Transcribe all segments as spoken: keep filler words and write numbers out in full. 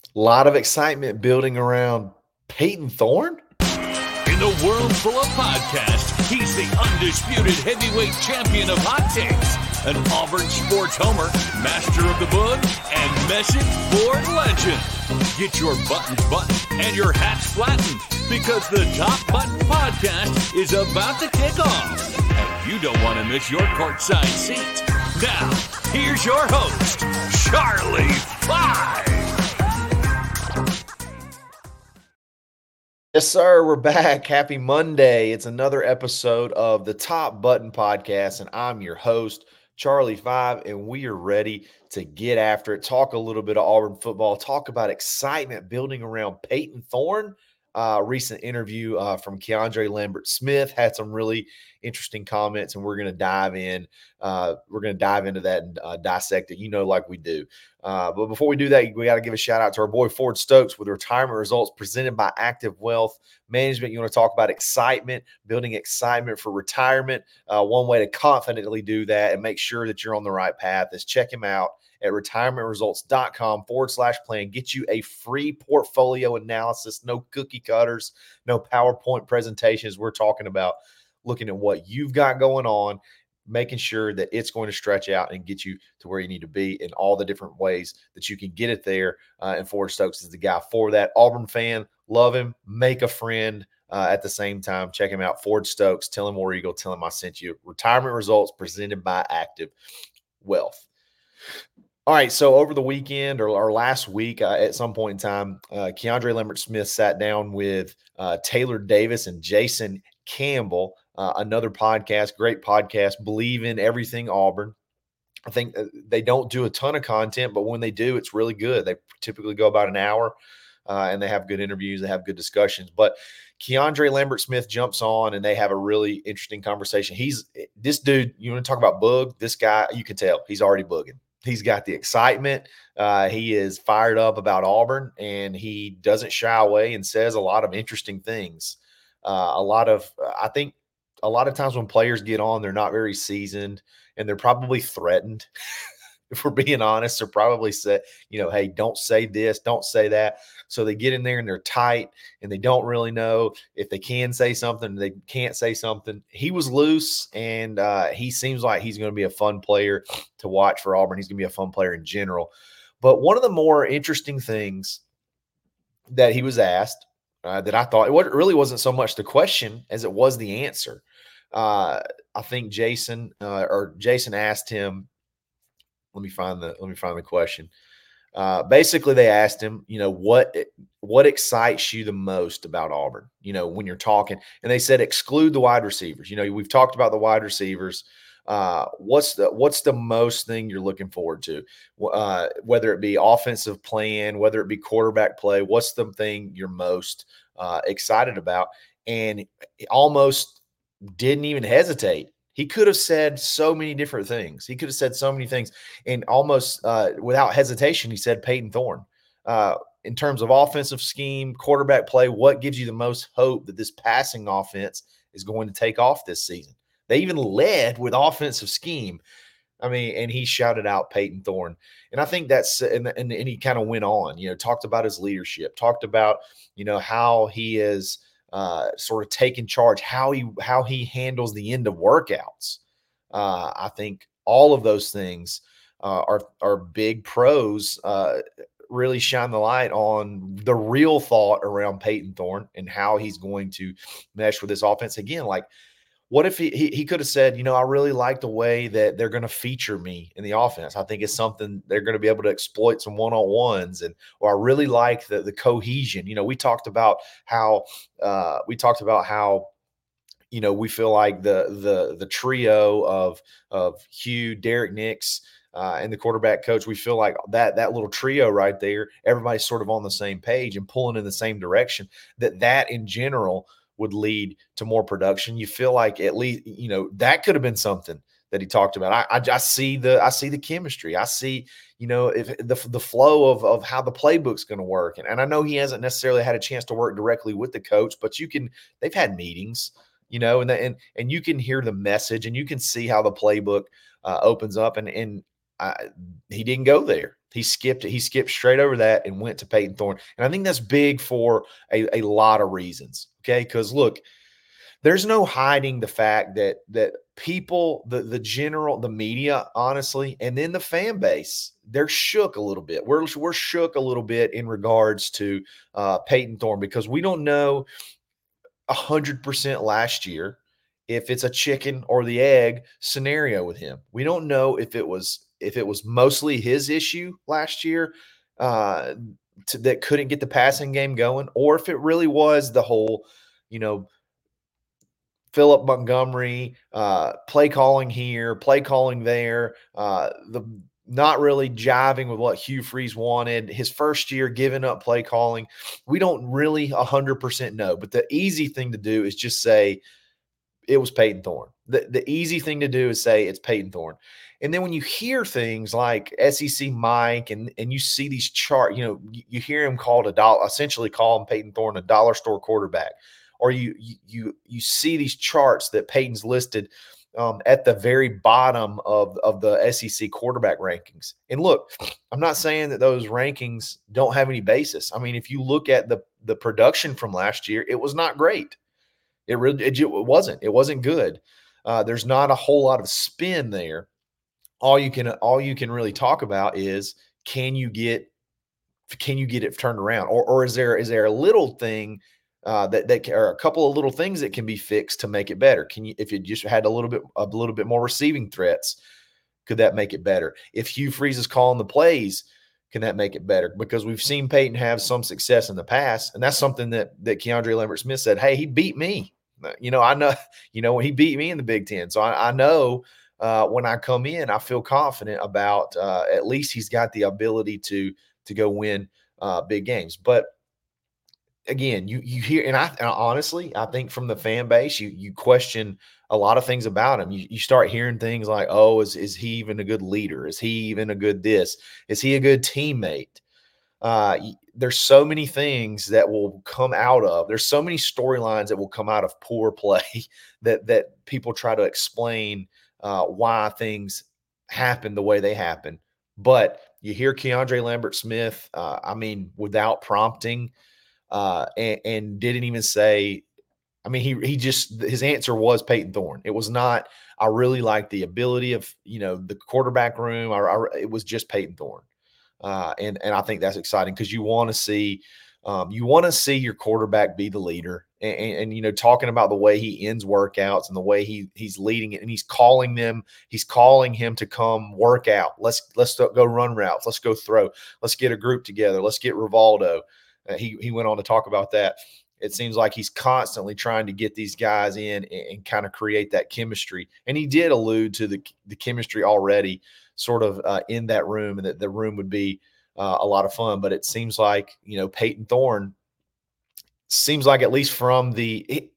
A lot of excitement building around Payton Thorne. In a world full of podcasts, he's the undisputed heavyweight champion of hot takes, an Auburn sports homer, master of the book, and message board legend. Get your buttons buttoned and your hats flattened, because the Top Button Podcast is about to kick off, and you don't want to miss your courtside seat. Now, here's your host, Charlie Five. Yes, sir. We're back. Happy Monday. It's another episode of the Top Button Podcast, and I'm your host, Charlie Five, and we are ready to get after it, talk a little bit of Auburn football, talk about excitement building around Payton Thorne. Uh, recent interview uh, from Keandre Lambert-Smith had some really interesting comments, and we're going to dive in. Uh, we're going to dive into that and uh, dissect it, you know, like we do. Uh, but before we do that, we got to give a shout out to our boy Ford Stokes with retirement results presented by Active Wealth Management. You want to talk about excitement, building excitement for retirement. Uh, one way to confidently do that and make sure that you're on the right path is check him out at retirementresults.com forward slash plan. Get you a free portfolio analysis, no cookie cutters, no PowerPoint presentations. We're talking about looking at what you've got going on, making sure that it's going to stretch out and get you to where you need to be in all the different ways that you can get it there. Uh, and Ford Stokes is the guy for that. Auburn fan, love him, make a friend. Uh, at the same time, check him out, Ford Stokes. Tell him War Eagle, tell him I sent you. Retirement results presented by Active Wealth. All right, so over the weekend or, or last week, uh, at some point in time, uh, Keandre Lambert-Smith sat down with uh, Taylor Davis and Jason Campbell, uh, another podcast, great podcast, Believe in Everything Auburn. I think they don't do a ton of content, but when they do, it's really good. They typically go about an hour, uh, and they have good interviews. They have good discussions. But Keandre Lambert-Smith jumps on, and they have a really interesting conversation. He's this dude, you want to talk about bug, this guy, you can tell he's already bugging. He's got the excitement. Uh, he is fired up about Auburn, and he doesn't shy away and says a lot of interesting things. Uh, a lot of, I think, a lot of times when players get on, they're not very seasoned, and they're probably threatened. If we're being honest, they're probably said, you know, hey, don't say this, don't say that. So they get in there and they're tight, and they don't really know if they can say something, they can't say something. He was loose, and uh, he seems like he's going to be a fun player to watch for Auburn. He's going to be a fun player in general. But one of the more interesting things that he was asked uh, that I thought it really wasn't so much the question as it was the answer. Uh, I think Jason uh, or Jason asked him. Let me find the let me find the question. Uh, basically, they asked him, you know, what what excites you the most about Auburn, you know, when you're talking, and they said exclude the wide receivers. You know, we've talked about the wide receivers. Uh, what's the what's the most thing you're looking forward to, uh, whether it be offensive plan, whether it be quarterback play? What's the thing you're most uh, excited about? And almost didn't even hesitate. He could have said so many different things. He could have said so many things, and almost uh, without hesitation, he said Payton Thorne. Uh, in terms of offensive scheme, quarterback play, what gives you the most hope that this passing offense is going to take off this season? They even led with offensive scheme. I mean, and he shouted out Payton Thorne. And I think that's, and, and, and he kind of went on, you know, talked about his leadership, talked about, you know, how he is – Uh, sort of taking charge, how he how he handles the end of workouts. Uh, I think all of those things uh, are are big pros. Uh, really shine the light on the real thought around Payton Thorne and how he's going to mesh with this offense. Again, like, what if he, he, he could have said, you know, I really like the way that they're going to feature me in the offense. I think it's something they're going to be able to exploit some one-on-ones. And, or I really like the, the cohesion. You know, we talked about how, uh, we talked about how, you know, we feel like the, the, the trio of, of Hugh, Derek Nix, uh, and the quarterback coach, we feel like that, that little trio right there, everybody's sort of on the same page and pulling in the same direction, that that in general would lead to more production. You feel like at least, you know, that could have been something that he talked about. I, I, I see the, I see the chemistry. I see, you know, if the, the flow of, of how the playbook's going to work. And, and I know he hasn't necessarily had a chance to work directly with the coach, but you can, they've had meetings, you know, and, the, and, and you can hear the message and you can see how the playbook uh, opens up. And, and I, he didn't go there. He skipped it. He skipped straight over that and went to Payton Thorne. And I think that's big for a, a lot of reasons. Okay. Because look, there's no hiding the fact that that people, the the general, the media, honestly, and then the fan base, they're shook a little bit. We're we're shook a little bit in regards to uh, Payton Thorne because we don't know a hundred percent last year if it's a chicken or the egg scenario with him. We don't know if it was if it was mostly his issue last year uh, to, that couldn't get the passing game going, or if it really was the whole, you know, Philip Montgomery, uh, play calling here, play calling there, uh, the not really jiving with what Hugh Freeze wanted. His first year giving up play calling. We don't really one hundred percent know. But the easy thing to do is just say it was Payton Thorne. The, the easy thing to do is say it's Payton Thorne. And then when you hear things like S E C Mike and, and you see these chart, you know, you, you hear him called a dollar, essentially call him Payton Thorne a dollar store quarterback. Or you you you see these charts that Payton's listed um, at the very bottom of, of the S E C quarterback rankings. And look, I'm not saying that those rankings don't have any basis. I mean, if you look at the the production from last year, it was not great. It really it, it wasn't. It wasn't good. Uh, there's not a whole lot of spin there. All you can all you can really talk about is can you get can you get it turned around, or or is there is there a little thing uh, that that are a couple of little things that can be fixed to make it better? Can you, if you just had a little bit a little bit more receiving threats, could that make it better? If Hugh Freeze is calling the plays, can that make it better? Because we've seen Payton have some success in the past, and that's something that that Keandre Lambert-Smith said. Hey, he beat me. You know, I know. You know, he beat me in the Big Ten, so I, I know uh, when I come in, I feel confident about uh, at least he's got the ability to to go win uh, big games, but. Again, you you hear, and I and honestly, I think from the fan base, you you question a lot of things about him. You you start hearing things like, "Oh, is is he even a good leader? Is he even a good this? Is he a good teammate?" Uh, there's so many things that will come out of. There's so many storylines that will come out of poor play that that people try to explain uh, why things happen the way they happen. But you hear Keandre Lambert-Smith. Uh, I mean, without prompting. Uh, and, and didn't even say, I mean, he he just, his answer was Payton Thorne. It was not, I really like the ability of, you know, the quarterback room. I, I, it was just Payton Thorne. Uh, and, and I think that's exciting because you want to see, um, you want to see your quarterback be the leader. And, and, and, you know, talking about the way he ends workouts and the way he he's leading it and he's calling them, he's calling him to come work out. Let's, let's go run routes. Let's go throw. Let's get a group together. Let's get Rivaldo. Uh, he he went on to talk about that. It seems like he's constantly trying to get these guys in and, and kind of create that chemistry. And he did allude to the the chemistry already sort of uh, in that room, and that the room would be uh, a lot of fun. But it seems like, you know, Payton Thorne seems like, at least from the it,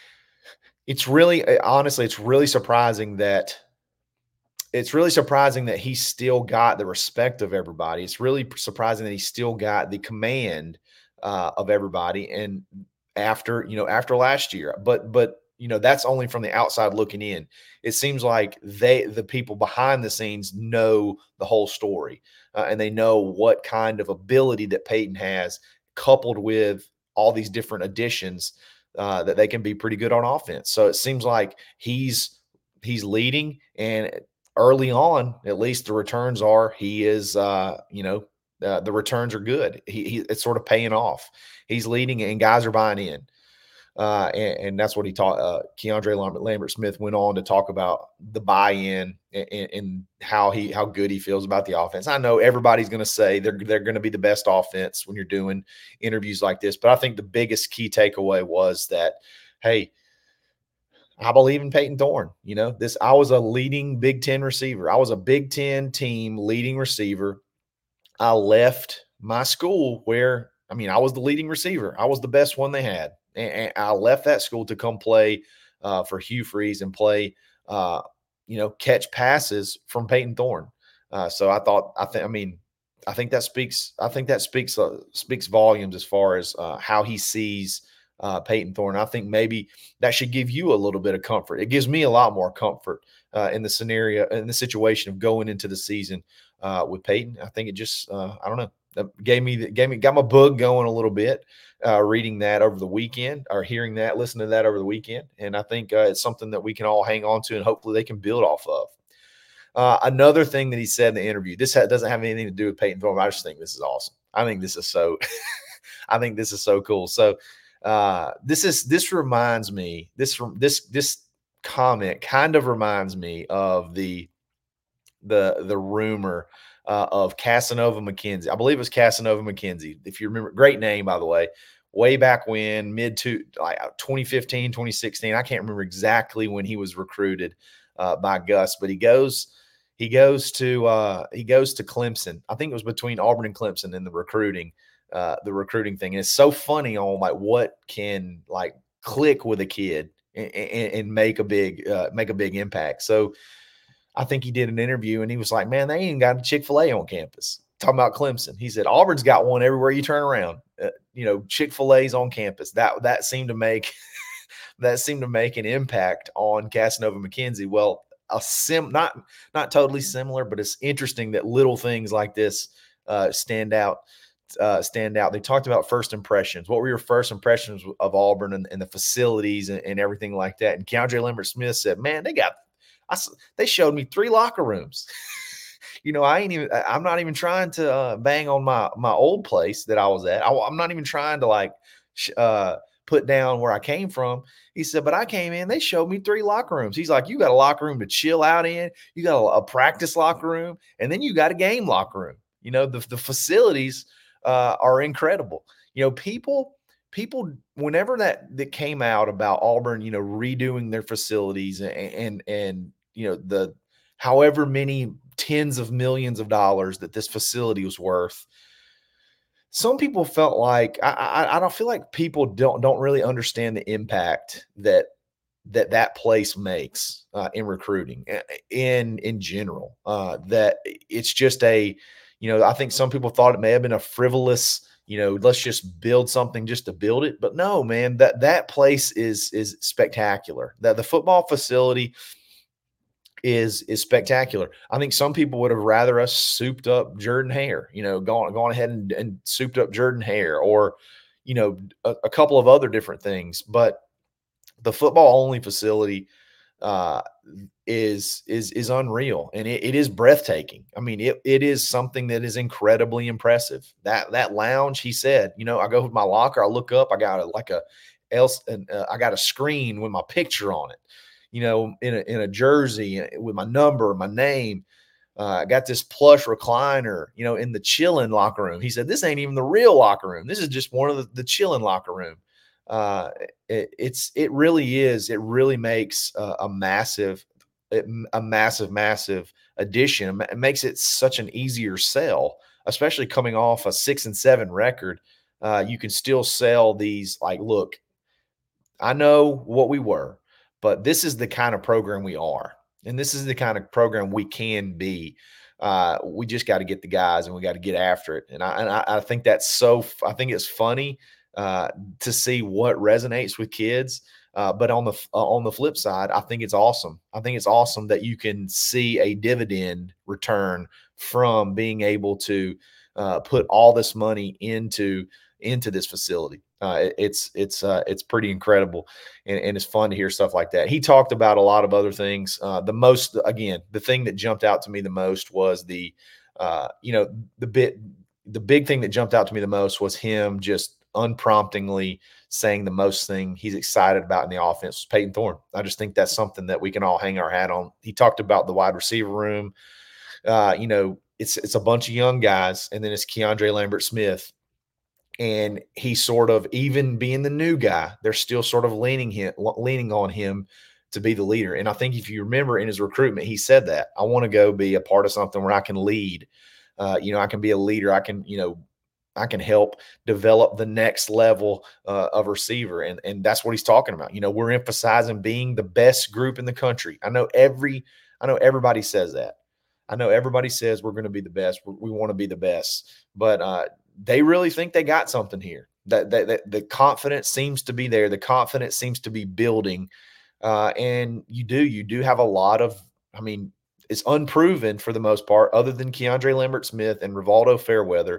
it's really honestly, it's really surprising that It's really surprising that he's still got the respect of everybody. It's really surprising that he's still got the command uh, of everybody. And after, you know, after last year, but, but, you know, that's only from the outside looking in. It seems like they, the people behind the scenes know the whole story uh, and they know what kind of ability that Payton has, coupled with all these different additions uh, that they can be pretty good on offense. So it seems like he's, he's leading, and early on, at least the returns are, he is, uh, you know, uh, the returns are good. He, he, it's sort of paying off. He's leading and guys are buying in. Uh, and, and that's what he taught. Uh, Keandre Lambert-Smith went on to talk about the buy-in and, and, and how he, how good he feels about the offense. I know everybody's going to say they're, they're going to be the best offense when you're doing interviews like this, but I think the biggest key takeaway was that, hey, I believe in Payton Thorne. You know, this, I was a leading Big Ten receiver. I was a Big Ten team leading receiver. I left my school where, I mean, I was the leading receiver. I was the best one they had. And, and I left that school to come play uh, for Hugh Freeze and play, uh, you know, catch passes from Payton Thorne. Uh, so I thought, I think, I mean, I think that speaks, I think that speaks, uh, speaks volumes as far as uh, how he sees uh, Payton Thorne. I think maybe that should give you a little bit of comfort. It gives me a lot more comfort uh, in the scenario, in the situation of going into the season uh, with Peyton. I think it just, uh, I don't know, that gave me, gave me, got my bug going a little bit, uh, reading that over the weekend or hearing that, listening to that over the weekend. And I think uh, it's something that we can all hang on to and hopefully they can build off of. Uh, another thing that he said in the interview, this ha- doesn't have anything to do with Peyton Thorne. I just think this is awesome. I think this is so, I think this is so cool. So uh, this is, this reminds me, this, this, this comment kind of reminds me of the, the, the rumor uh, of Casanova McKenzie. I believe it was Casanova McKenzie. If you remember, great name, by the way, way back when, mid to like twenty fifteen, twenty sixteen. I can't remember exactly when he was recruited uh, by Gus, but he goes, he goes to, uh, he goes to Clemson. I think it was between Auburn and Clemson in the recruiting, uh, the recruiting thing. And it's so funny on like what can like click with a kid and, and, and make a big, uh, make a big impact. So I think he did an interview and he was like, man, they ain't got a Chick-fil-A on campus. Talking about Clemson. He said, Auburn's got one everywhere you turn around. Uh, you know, Chick-fil-A's on campus. That, that seemed to make, that seemed to make an impact on Casanova McKenzie. Well, a sim, not, not totally similar, but it's interesting that little things like this uh, stand out, uh, stand out. They talked about first impressions. What were your first impressions of Auburn and, and the facilities and, and everything like that? And Keandre Lambert-Smith said, man, they got, I, they showed me three locker rooms. You know, I ain't even, I'm not even trying to uh, bang on my, my old place that I was at. I, I'm not even trying to like uh, put down where I came from. He said, but I came in, they showed me three locker rooms. He's like, you got a locker room to chill out in. You got a, a practice locker room. And then you got a game locker room. You know, the, the facilities uh, are incredible. You know, people, people, whenever that, that came out about Auburn, you know, redoing their facilities and, and, and, you know, the, however many tens of millions of dollars that this facility was worth, some people felt like, I, I, I don't feel like people don't, don't really understand the impact that, that that place makes uh, in recruiting in, in general, uh, that it's just a, you know, I think some people thought it may have been a frivolous, you know, let's just build something just to build it. But no, man, that, that place is, is spectacular. That the football facility is, is spectacular. I think some people would have rather us souped up Jordan Hare, you know, gone, gone ahead and, and souped up Jordan Hare or, you know, a, a couple of other different things. But the football only facility uh, is, is, is unreal. And it, it is breathtaking. I mean, it, it is something that is incredibly impressive. That, that lounge, he said, you know, I go with my locker, I look up, I got a, like a else, and uh, I got a screen with my picture on it, you know, in a, in a jersey with my number, my name. Uh, I got this plush recliner, you know, in the chilling locker room. He said, this ain't even the real locker room. This is just one of the, the chilling locker room. Uh, it, it's, it really is. It really makes a, a massive, a massive, massive addition. It makes it such an easier sell, especially coming off a six and seven record. Uh, you can still sell these like, look, I know what we were, but this is the kind of program we are. And this is the kind of program we can be. Uh, we just got to get the guys and we got to get after it. And I, and I, I think that's so, I think it's funny uh, to see what resonates with kids. Uh, but on the, uh, on the flip side, I think it's awesome. I think it's awesome that you can see a dividend return from being able to uh, put all this money into, into this facility. Uh, it, it's, it's, uh, it's pretty incredible. And, and it's fun to hear stuff like that. He talked about a lot of other things. Uh, the most, again, the thing that jumped out to me the most was the, uh, you know, the bit, the big thing that jumped out to me the most was him just unpromptingly saying the most thing he's excited about in the offense was Peyton Thorne. I just think that's something that we can all hang our hat on. He talked about the wide receiver room. Uh, you know, it's, it's a bunch of young guys, and then it's Keandre Lambert-Smith. And he sort of, even being the new guy, they're still sort of leaning him, leaning on him to be the leader. And I think if you remember in his recruitment, he said that I want to go be a part of something where I can lead. Uh, you know, I can be a leader. I can, you know, I can help develop the next level uh, of receiver. And, and that's what he's talking about. You know, we're emphasizing being the best group in the country. I know every, I know everybody says that. I know everybody says we're going to be the best. We, we want to be the best, but uh, they really think they got something here. That, that, that the confidence seems to be there. The confidence seems to be building. Uh, and you do, you do have a lot of, I mean, is unproven for the most part, other than Keandre Lambert-Smith and Rivaldo Fairweather.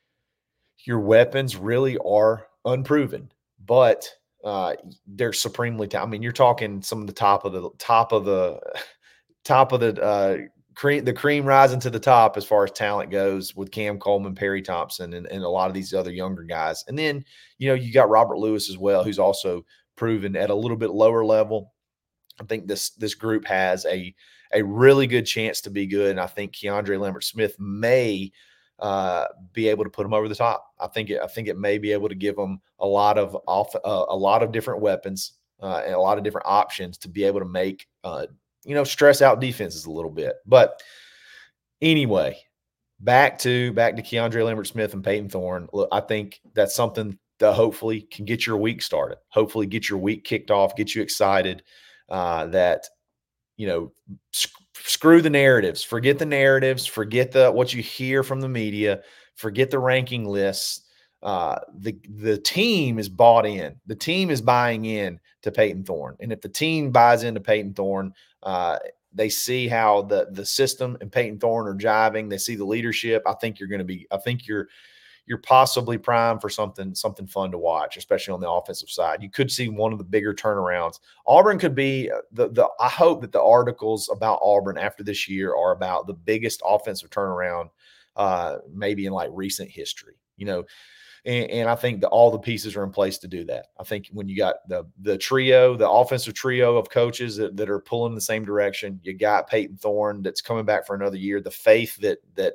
Your weapons really are unproven, but uh, they're supremely talented. I mean, you're talking some of the top of the top of the top of the uh, cream, the cream rising to the top as far as talent goes with Cam Coleman, Perry Thompson, and, and a lot of these other younger guys. And then, you know, you got Robert Lewis as well, who's also proven at a little bit lower level. I think this this group has a a really good chance to be good, and I think Keandre Lambert-Smith may uh, be able to put them over the top. I think it, I think it may be able to give them a lot of off uh, a lot of different weapons uh, and a lot of different options to be able to make uh, you know stress out defenses a little bit. But anyway, back to back to Keandre Lambert-Smith and Peyton Thorne. Look, I think that's something that hopefully can get your week started. Hopefully, get your week kicked off, get you excited. Uh, that, you know, sc- screw the narratives, forget the narratives, forget the what you hear from the media, forget the ranking lists. Uh, the the team is bought in. The team is buying in to Peyton Thorne, and if the team buys into Peyton Thorne, uh, they see how the the system and Peyton Thorne are jiving. They see the leadership. I think you're going to be. I think you're. You're possibly primed for something something fun to watch, especially on the offensive side. You could see one of the bigger turnarounds. Auburn could be the the. I hope that the articles about Auburn after this year are about the biggest offensive turnaround, uh, maybe in like recent history. You know, and, and I think that all the pieces are in place to do that. I think when you got the the trio, the offensive trio of coaches that, that are pulling in the same direction, you got Peyton Thorne that's coming back for another year. The faith that that.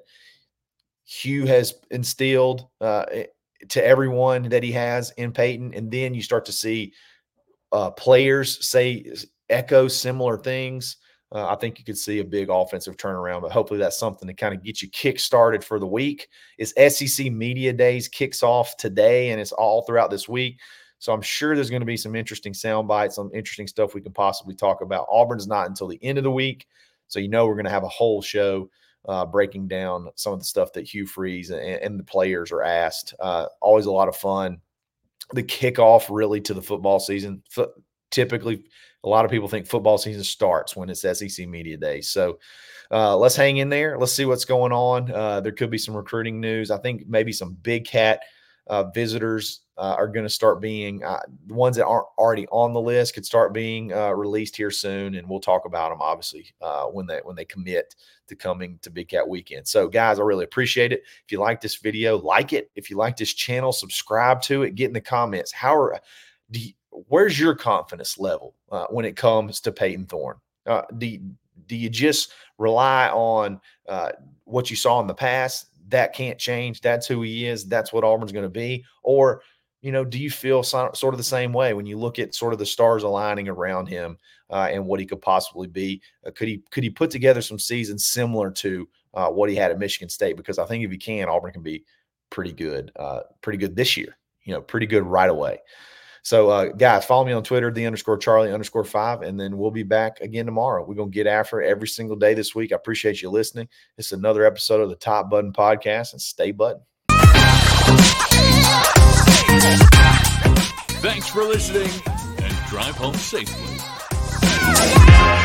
Hugh has instilled uh, to everyone that he has in Peyton. And then you start to see uh, players say echo similar things. Uh, I think you could see a big offensive turnaround, but hopefully that's something to kind of get you kick-started for the week. It's S E C Media Days kicks off today, and it's all throughout this week. So I'm sure there's going to be some interesting sound bites, some interesting stuff we can possibly talk about. Auburn's not until the end of the week, so you know we're going to have a whole show Uh, breaking down some of the stuff that Hugh Freeze and, and the players are asked. Uh, always a lot of fun. The kickoff really to the football season. F- typically, a lot of people think football season starts when it's S E C Media Day. So uh, let's hang in there. Let's see what's going on. Uh, there could be some recruiting news. I think maybe some Big Cat uh, visitors uh, are going to start being uh, – the ones that aren't already on the list could start being uh, released here soon, and we'll talk about them, obviously, uh, when they when they commit to coming to Big Cat Weekend. So, guys, I really appreciate it. If you like this video, like it. If you like this channel, subscribe to it. Get in the comments. How are do you, where's your confidence level uh, when it comes to Peyton Thorne? Uh, do, you, do you just rely on uh, what you saw in the past? That can't change. That's who he is. That's what Auburn's going to be. Or, you know, do you feel so, sort of the same way when you look at sort of the stars aligning around him uh, and what he could possibly be? Uh, could he could he put together some seasons similar to uh, what he had at Michigan State? Because I think if he can, Auburn can be pretty good, uh, pretty good this year. You know, pretty good right away. So, uh, guys, follow me on Twitter, the underscore Charlie underscore five, and then we'll be back again tomorrow. We're going to get after it every single day this week. I appreciate you listening. It's another episode of the Top Button Podcast, and stay button. Thanks for listening, and drive home safely.